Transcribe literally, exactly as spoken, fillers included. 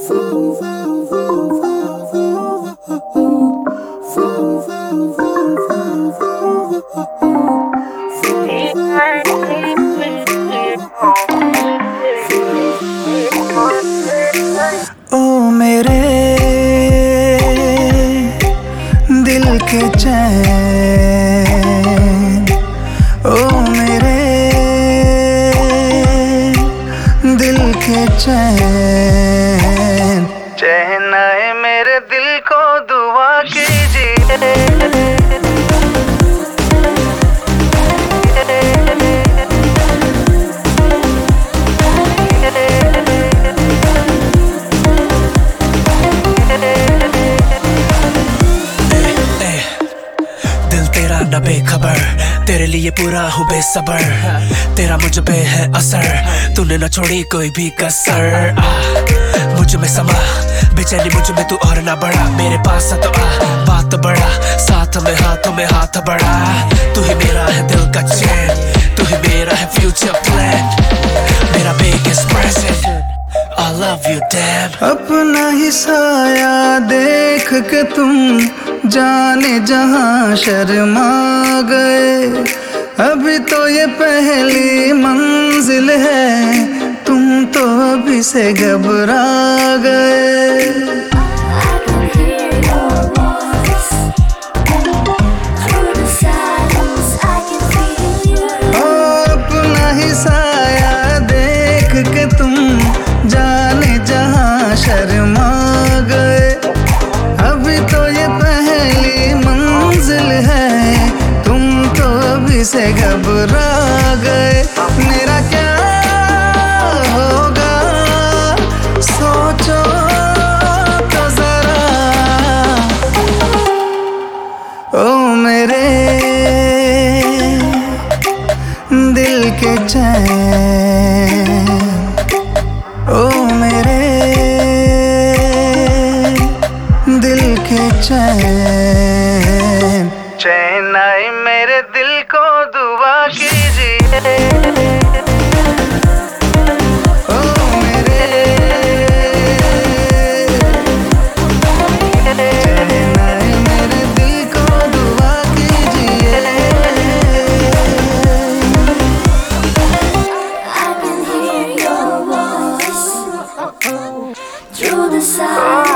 ओ मेरे दिल के चैन, ओ मेरे दिल के चैन, चैन आए मेरे दिल को दुआ कीजिए। न बेखबर तेरे लिए पूरा हूँ बेसबर, तेरा मुझ पे है असर, तूने न छोड़ी कोई भी कसर। आ, मुझ में समा बेचैनी मुझ में तू और ना बढ़ा, मेरे पास तो आ बात बड़ा, साथ में हाथों में हाथ बढ़ा। तू ही मेरा है दिल का चैन, तू ही मेरा है फ्यूचर प्लान, मेरा biggest present, I love you damn। अपना ही साया देख के तुम जाने जहां शर्मा गए, अभी तो ये पहली मंजिल है, तुम तो अभी से घबरा गए। अपना ही साया देख के तुम जाने जहां शर्मा गए, अभी तो ये पहली मंजिल है, तुम तो अभी से घबरा गए। मेरा क्या होगा सोचो तो जरा, ओ मेरे दिल के चैन, ओ मेरे दिल के चैन, चैन आए मेरे दिल को दुआ कीजिए। ओ मेरे चैन आए मेरे दिल को दुआ कीजिए। Through the silence